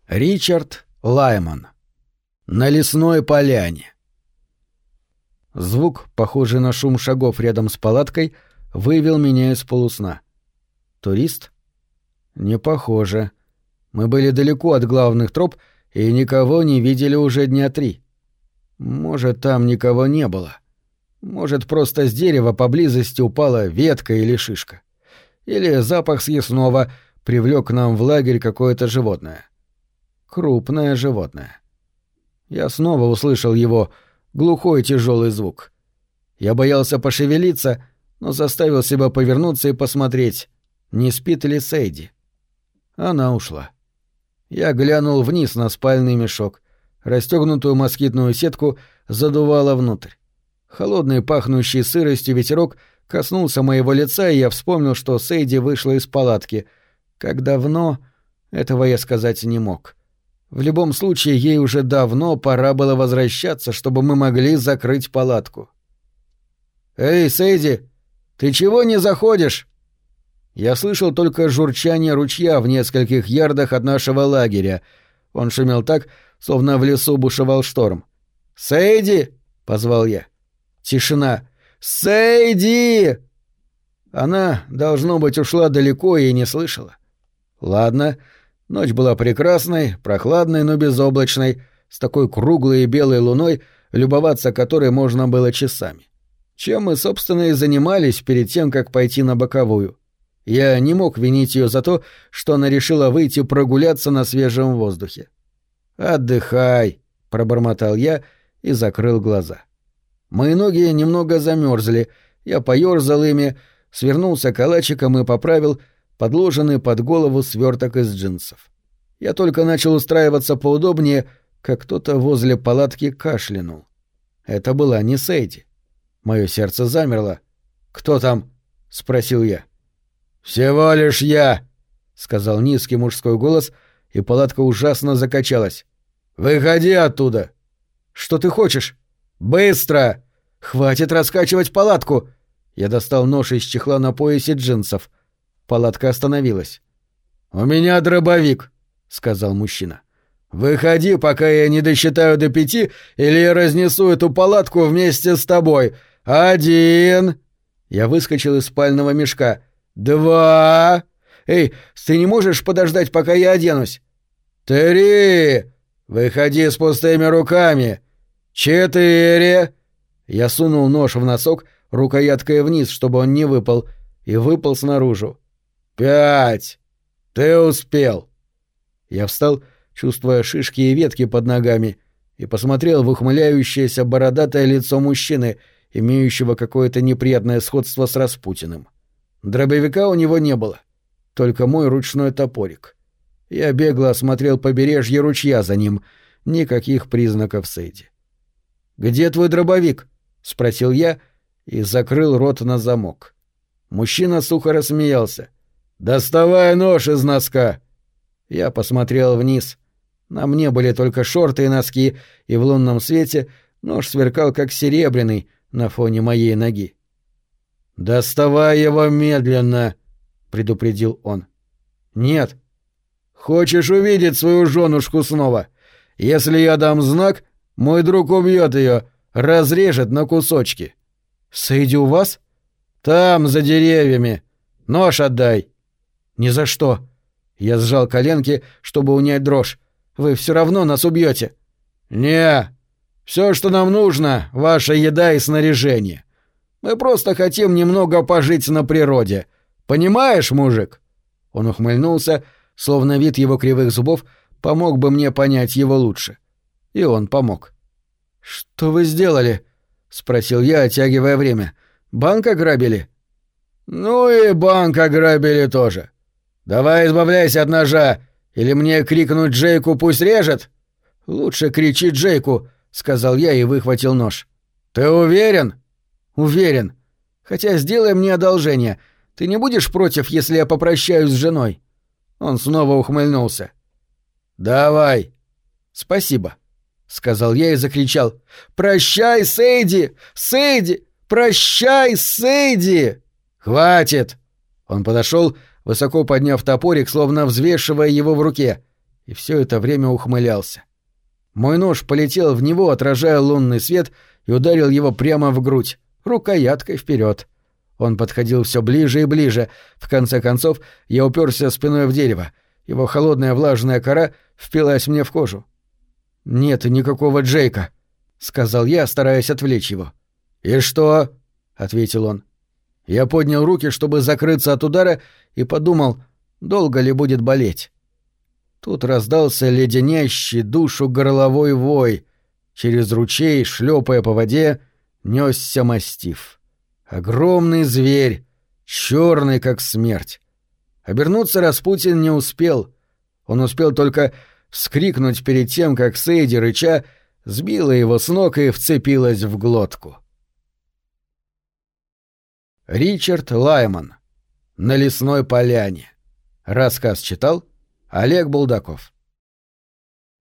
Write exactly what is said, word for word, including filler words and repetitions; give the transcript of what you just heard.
Ричард Лайман. На лесной поляне. Звук, похожий на шум шагов рядом с палаткой, вывел меня из полусна. Турист? Не похоже. Мы были далеко от главных троп и никого не видели уже дня три. Может, там никого не было. Может, просто с дерева поблизости упала ветка или шишка. Или запах съестного привлек к нам в лагерь какое-то животное. Крупное животное. Я снова услышал его глухой тяжелый звук. Я боялся пошевелиться, но заставил себя повернуться и посмотреть, не спит ли Сейди. Она ушла. Я глянул вниз на спальный мешок. Расстегнутую москитную сетку задувало внутрь. Холодный, пахнущий сыростью ветерок коснулся моего лица, и я вспомнил, что Сейди вышла из палатки. Как давно, этого я сказать не мог. В любом случае, ей уже давно пора было возвращаться, чтобы мы могли закрыть палатку. «Эй, Сейди, ты чего не заходишь?» Я слышал только журчание ручья в нескольких ярдах от нашего лагеря. Он шумел так, словно в лесу бушевал шторм. «Сейди!» — позвал я. Тишина. «Сейди!» Она, должно быть, ушла далеко и не слышала. Ладно. Ночь была прекрасной, прохладной, но безоблачной, с такой круглой и белой луной, любоваться которой можно было часами. Чем мы, собственно, и занимались перед тем, как пойти на боковую. Я не мог винить ее за то, что она решила выйти прогуляться на свежем воздухе. «Отдыхай», — пробормотал я и закрыл глаза. Мои ноги немного замерзли, я поерзал ими, свернулся калачиком и поправил подложенный под голову сверток из джинсов. Я только начал устраиваться поудобнее, как кто-то возле палатки кашлянул. Это была не Сейди. Мое сердце замерло. «Кто там?» — спросил я. «Всего лишь я», — сказал низкий мужской голос, и палатка ужасно закачалась. «Выходи оттуда!» «Что ты хочешь?» «Быстро! Хватит раскачивать палатку!» Я достал нож из чехла на поясе джинсов. Палатка остановилась. «У меня дробовик», — сказал мужчина. «Выходи, пока я не досчитаю до пяти, или я разнесу эту палатку вместе с тобой. Один!» Я выскочил из спального мешка. «Два! Эй, ты не можешь подождать, пока я оденусь?» «Три! Выходи с пустыми руками! Четыре!» Я сунул нож в носок, рукояткой вниз, чтобы он не выпал, и выполз наружу. «Пять! Ты успел!» Я встал, чувствуя шишки и ветки под ногами, и посмотрел в ухмыляющееся бородатое лицо мужчины, имеющего какое-то неприятное сходство с Распутиным. Дробовика у него не было, только мой ручной топорик. Я бегло осмотрел побережье ручья за ним, никаких признаков Сейди. «Где твой дробовик?» — спросил я и закрыл рот на замок. Мужчина сухо рассмеялся. «Доставай нож из носка!» Я посмотрел вниз. На мне были только шорты и носки, и в лунном свете нож сверкал как серебряный на фоне моей ноги. «Доставай его медленно!» — предупредил он. «Нет». «Хочешь увидеть свою женушку снова? Если я дам знак, мой друг убьет ее, разрежет на кусочки». «Сейди у вас?» «Там, за деревьями. Нож отдай». «Ни за что». Я сжал коленки, чтобы унять дрожь. «Вы все равно нас убьете». «Не. Все, что нам нужно, ваша еда и снаряжение. Мы просто хотим немного пожить на природе. Понимаешь, мужик?» Он ухмыльнулся, словно вид его кривых зубов помог бы мне понять его лучше. И он помог. «Что вы сделали?» — спросил я, оттягивая время. «Банк ограбили?» «Ну и банк ограбили тоже. Давай избавляйся от ножа, или мне крикнуть Джейку пусть режет?» «Лучше кричи Джейку», — сказал я и выхватил нож. «Ты уверен?» «Уверен. Хотя сделай мне одолжение. Ты не будешь против, если я попрощаюсь с женой?» Он снова ухмыльнулся. «Давай». «Спасибо», — сказал я и закричал. «Прощай, Сейди! Сейди! Прощай, Сейди!» «Хватит!» Он подошел, высоко подняв топорик, словно взвешивая его в руке. и все это время ухмылялся. Мой нож полетел в него, отражая лунный свет, и ударил его прямо в грудь, рукояткой вперед. Он подходил все ближе и ближе. В конце концов, я уперся спиной в дерево. Его холодная влажная кора впилась мне в кожу. «Нет никакого Джейка», — сказал я, стараясь отвлечь его. «И что?» — ответил он. Я поднял руки, чтобы закрыться от удара, и подумал, долго ли будет болеть. Тут раздался леденящий душу горловой вой. Через ручей, шлепая по воде, несся мастиф. Огромный зверь, черный как смерть. Обернуться Распутин не успел. Он успел только вскрикнуть перед тем, как Сейди, рыча, сбила его с ног и вцепилась в глотку. Ричард Лайман. «На лесной поляне». Рассказ читал Олег Булдаков.